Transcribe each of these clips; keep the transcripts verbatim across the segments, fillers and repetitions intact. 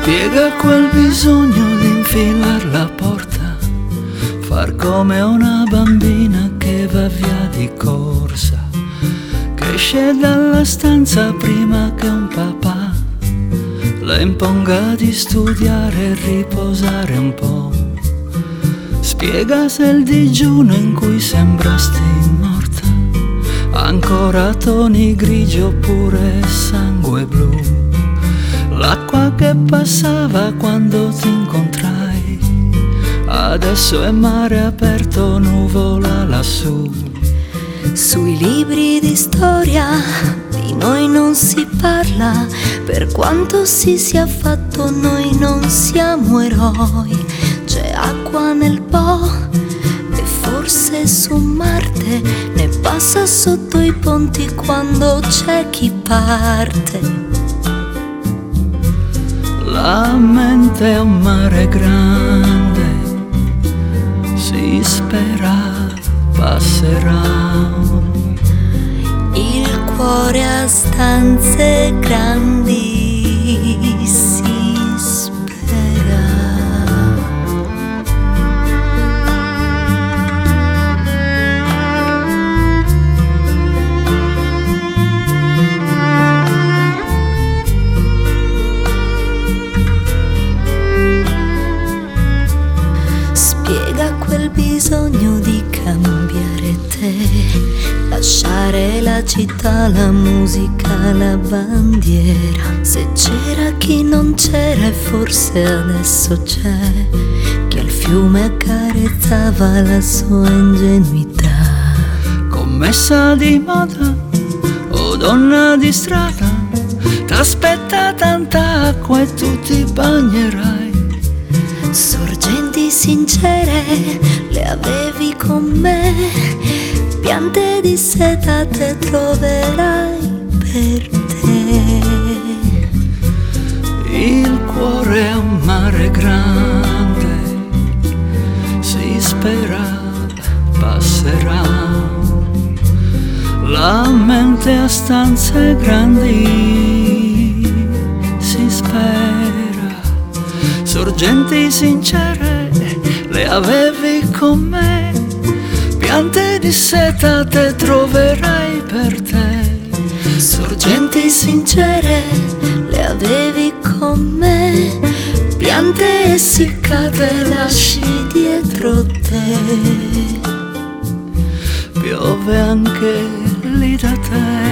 Spiega quel bisogno di infilar la porta, far come una bambina che va via di corsa, che esce dalla stanza prima che un papà le imponga di studiare e riposare un po'. Spiega se il digiuno in cui sembrasti morta ancora toni grigi oppure sangue blu. L'acqua che passava quando ti incontrai adesso è mare aperto, nuvola lassù. Sui libri di storia di noi non si parla, per quanto si sia fatto noi non siamo eroi. C'è acqua nel Po e forse su Marte ne passa sotto i ponti quando c'è chi parte. La mente è un mare grande, si spera passerà. Il cuore ha stanze grandi, si spera. Spiega quel bisogno di cambiare te, lasciare la città, la musica, la bandiera. Se c'era chi non c'era e forse adesso c'è, che al fiume accarezzava la sua ingenuità. Commessa di moda o donna di strada, t'aspetta tanta acqua e tu ti bagnerai. Sorgenti sincere le avevi con me, piante dissetate troverai per te. Il cuore è un mare grande, si spera passerà. La mente ha stanze grandi, si spera. Sorgenti sincere le avevi con me, piante dissetate troverai per te. Sorgenti sincere le avevi con me, piante essiccate lasci dietro te. Piove anche lì da te,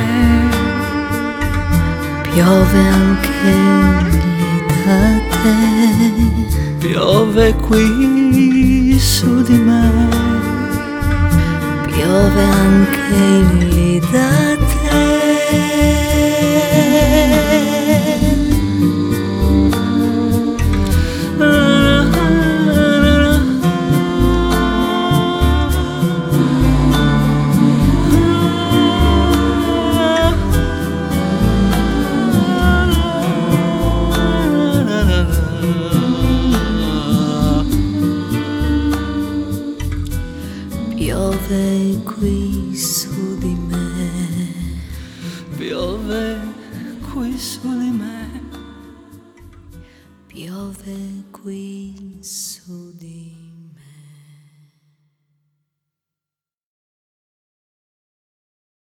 piove anche lì da te, piove qui su di me, piove anche lì da te. Piove qui su di me, piove qui su di me, piove qui su di me.